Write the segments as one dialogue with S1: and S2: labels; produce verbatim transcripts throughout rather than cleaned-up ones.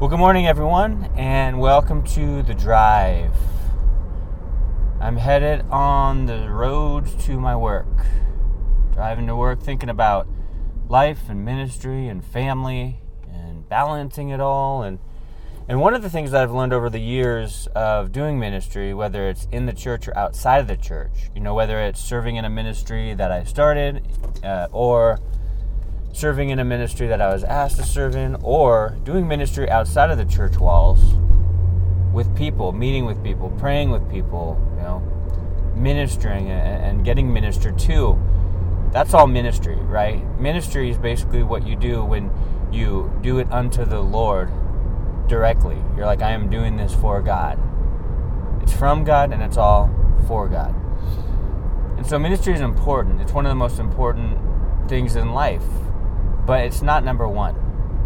S1: Well, good morning, everyone, and welcome to The Drive. I'm headed on the road to my work, driving to work, thinking about life and ministry and family and balancing it all. And, and one of the things that I've learned over the years of doing ministry, whether it's in the church or outside of the church, you know, whether it's serving in a ministry that I started uh, or serving in a ministry that I was asked to serve in, or doing ministry outside of the church walls with people, meeting with people, praying with people, you know, ministering and, and getting ministered to. That's all ministry, right? Ministry is basically what you do when you do it unto the Lord directly. You're like, I am doing this for God. It's from God and it's all for God. And so ministry is important. It's one of the most important things in life. But it's not number one.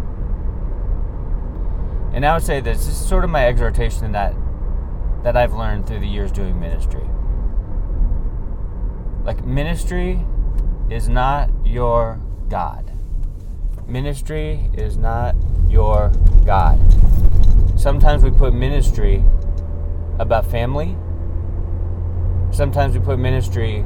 S1: And I would say this, this is sort of my exhortation that that I've learned through the years doing ministry. Like, ministry is not your God. Ministry is not your God. Sometimes we put ministry above family. Sometimes we put ministry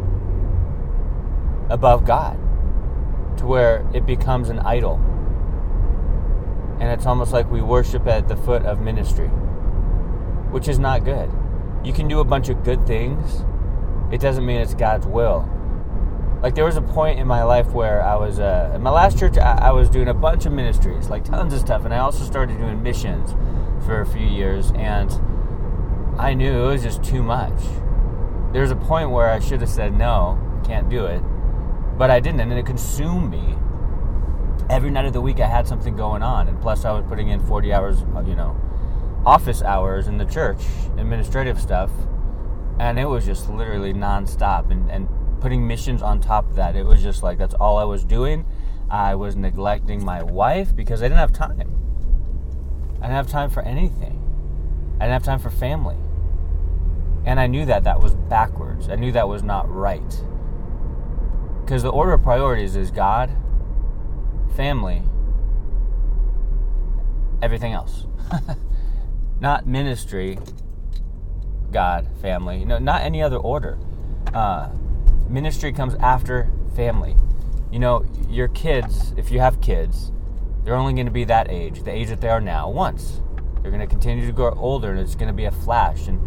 S1: above God, to where it becomes an idol. And it's almost like we worship at the foot of ministry, which is not good. You can do a bunch of good things. It doesn't mean it's God's will. Like, there was a point in my life where I was, uh, in my last church, I, I was doing a bunch of ministries, like tons of stuff. And I also started doing missions for a few years. And I knew it was just too much. There was a point where I should have said, no, I can't do it. But I didn't, and it consumed me. Every night of the week I had something going on, and plus I was putting in forty hours, you know, office hours in the church, administrative stuff, and it was just literally nonstop, and, and putting missions on top of that. It was just like, that's all I was doing. I was neglecting my wife because I didn't have time. I didn't have time for anything. I didn't have time for family. And I knew that that was backwards. I knew that was not right. Because the order of priorities is God, family, everything else. Not ministry, God, family. No, not any other order. Uh, ministry comes after family. You know, your kids, if you have kids, they're only going to be that age, the age that they are now, once. They're going to continue to grow older, and it's going to be a flash. And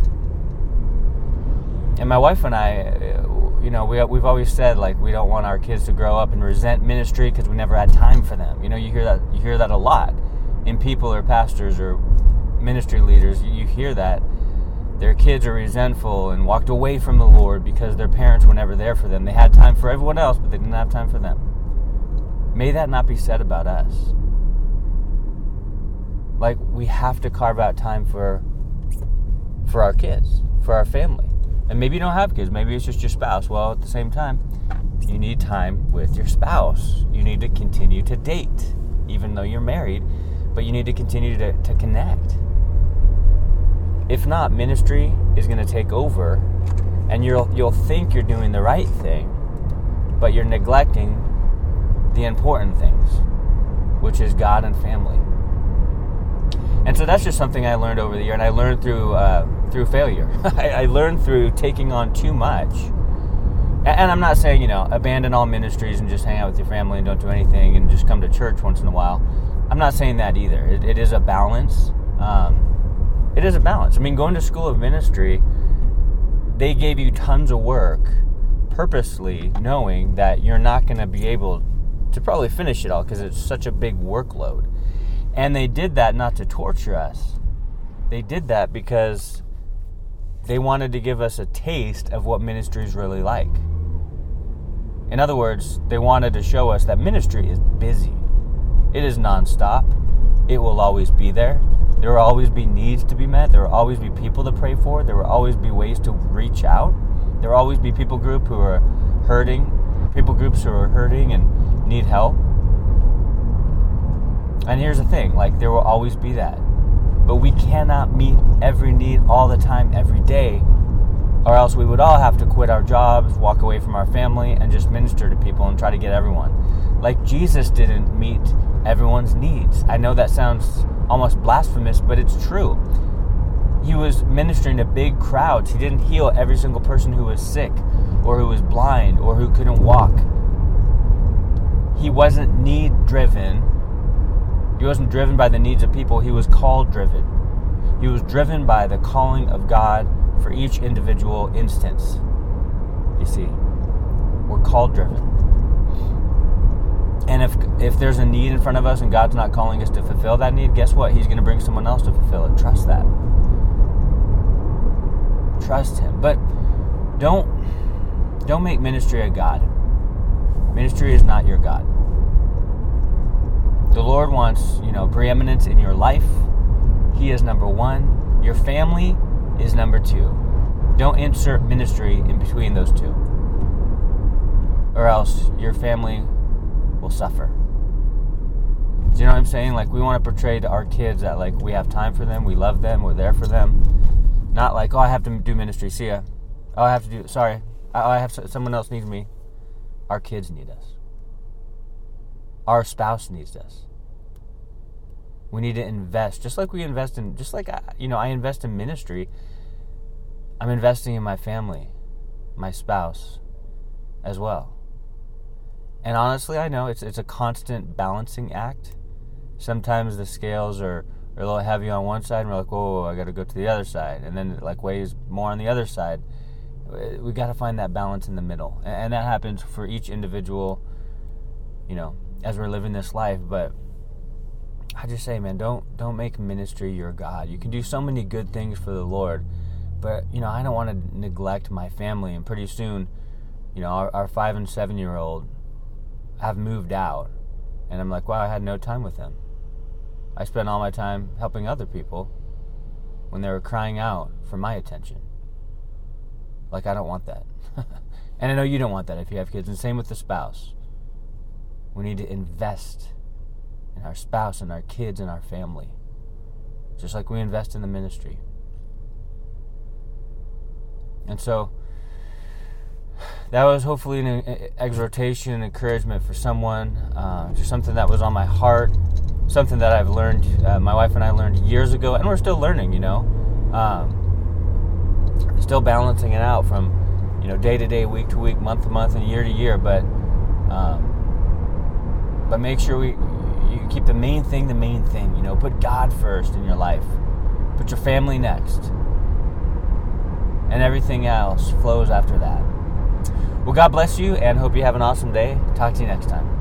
S1: and my wife and I, you know, we, we've always said, like, we don't want our kids to grow up and resent ministry because we never had time for them. You know, you hear that you hear that a lot in people or pastors or ministry leaders. You hear that their kids are resentful and walked away from the Lord because their parents were never there for them. They had time for everyone else, but they didn't have time for them. May that not be said about us. Like, we have to carve out time for for our kids, for our family. And maybe you don't have kids. Maybe it's just your spouse. Well, at the same time, you need time with your spouse. You need to continue to date, even though you're married. But you need to continue to, to connect. If not, ministry is going to take over. And you'll, you'll think you're doing the right thing. But you're neglecting the important things, which is God and family. And so that's just something I learned over the year. And I learned through... Uh, through failure. I, I learned through taking on too much. And, and I'm not saying, you know, abandon all ministries and just hang out with your family and don't do anything and just come to church once in a while. I'm not saying that either. It, it is a balance. Um, it is a balance. I mean, going to school of ministry, they gave you tons of work purposely knowing that you're not going to be able to probably finish it all because it's such a big workload. And they did that not to torture us. They did that because they wanted to give us a taste of what ministry is really like. In other words, they wanted to show us that ministry is busy. It is nonstop. It will always be there. There will always be needs to be met. There will always be people to pray for. There will always be ways to reach out. There will always be people group who are hurting, people groups who are hurting and need help. And here's the thing, like, there will always be that. But we cannot meet every need all the time, every day, or else we would all have to quit our jobs, walk away from our family, and just minister to people and try to get everyone. Like Jesus didn't meet everyone's needs. I know that sounds almost blasphemous, but it's true. He was ministering to big crowds. He didn't heal every single person who was sick or who was blind or who couldn't walk. He wasn't need-driven. He wasn't driven by the needs of people. He was call-driven. He was driven by the calling of God for each individual instance. You see, we're call-driven. And if if there's a need in front of us and God's not calling us to fulfill that need, guess what? He's going to bring someone else to fulfill it. Trust that. Trust Him. But don't don't make ministry a God. Ministry is not your God. The Lord wants, you know, preeminence in your life. He is number one. Your family is number two. Don't insert ministry in between those two, or else your family will suffer. Do you know what I'm saying? Like, we want to portray to our kids that, like, we have time for them, we love them, we're there for them. Not like, oh, I have to do ministry, see ya. Oh, I have to do, sorry, oh, I have, someone else needs me. Our kids need us. Our spouse needs us. We need to invest, just like we invest in, just like, I, you know, I invest in ministry. I'm investing in my family, my spouse, as well. And honestly, I know it's it's a constant balancing act. Sometimes the scales are, are a little heavy on one side, and we're like, whoa, whoa, whoa I got to go to the other side. And then it like weighs more on the other side. We got to find that balance in the middle. And, and that happens for each individual, you know, as we're living this life. But I just say, man, don't don't make ministry your God. You can do so many good things for the Lord, but, you know, I don't want to neglect my family. And pretty soon, you know, our, our five and seven year old have moved out, and I'm like, wow, I had no time with them. I spent all my time helping other people when they were crying out for my attention. Like, I don't want that. And I know you don't want that if you have kids, and same with the spouse. We need to invest in our spouse and our kids and our family, just like we invest in the ministry. And so that was hopefully an exhortation, an encouragement for someone, uh, just something that was on my heart, something that I've learned, uh, my wife and I learned years ago, and we're still learning, you know, um, still balancing it out from, you know, day to day, week to week, month to month, and year to year, but um, but make sure we you keep the main thing the main thing, you know, put God first in your life, put your family next, and everything else flows after that. Well, God bless you, and hope you have an awesome day. Talk to you next time.